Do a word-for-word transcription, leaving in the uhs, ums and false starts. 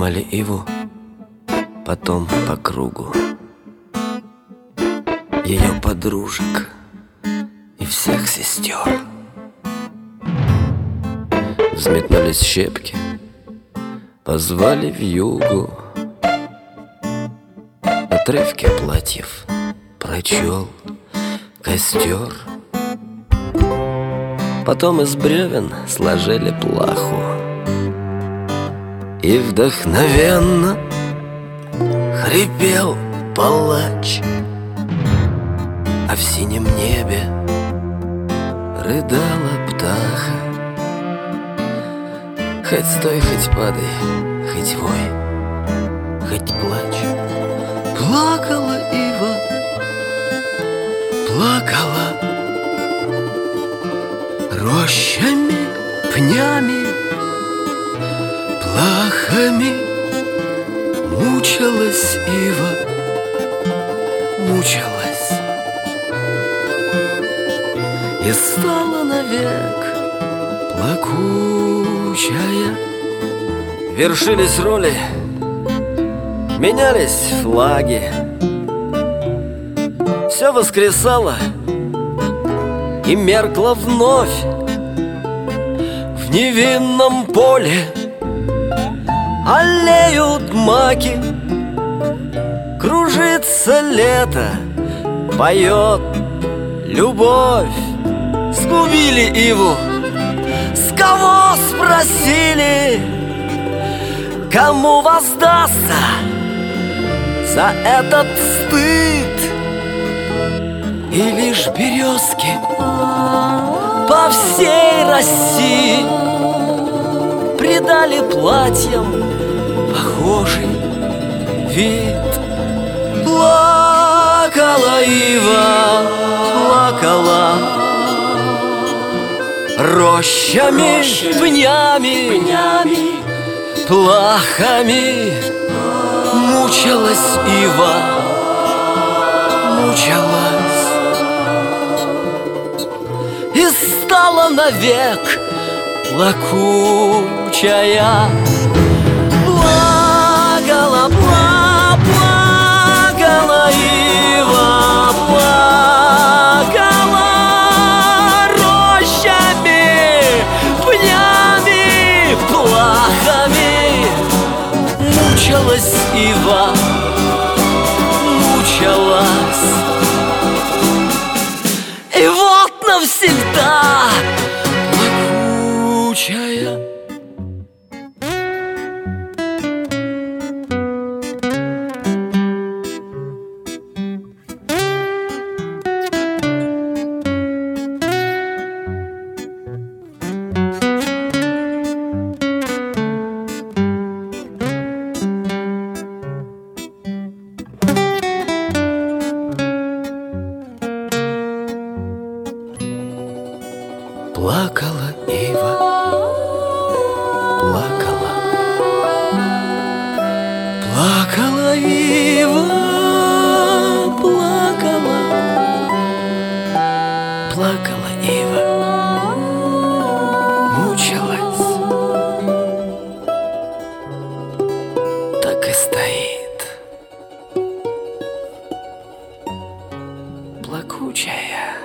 Ломали иву, потом по кругу, ее подружек и всех сестер. Взметнулись щепки, позвали вьюгу. Отрывки платьев прочел костер. Потом из бревен сложили плаху и вдохновенно хрипел палач. А в синем небе рыдала птаха. Хоть стой, хоть падай, хоть вой, хоть плачь. Плакала ива, плакала рощами, пнями, плахами. Мучилась ива, мучилась и стала навек плакучая. Вершились роли, менялись флаги. Все воскресало и меркло вновь. В невинном поле аллеют маки. Кружится лето, поет любовь. Сгубили иву, с кого спросили, кому воздастся за этот стыд? И лишь березки по всей России придали платьям похожий вид. Плакала ива, плакала рощами, Рощи, пнями, пнями, плахами. Мучилась ива, мучилась и стала навек плакучая. Плакала, пла, плакала ива, плакала рощами, пнями, плахами. Мучилась ива, мучилась, и вот навсегда плакучая. Плакала ива, плакала, плакала ива, плакала, плакала ива, мучилась, так и стоит плакучая.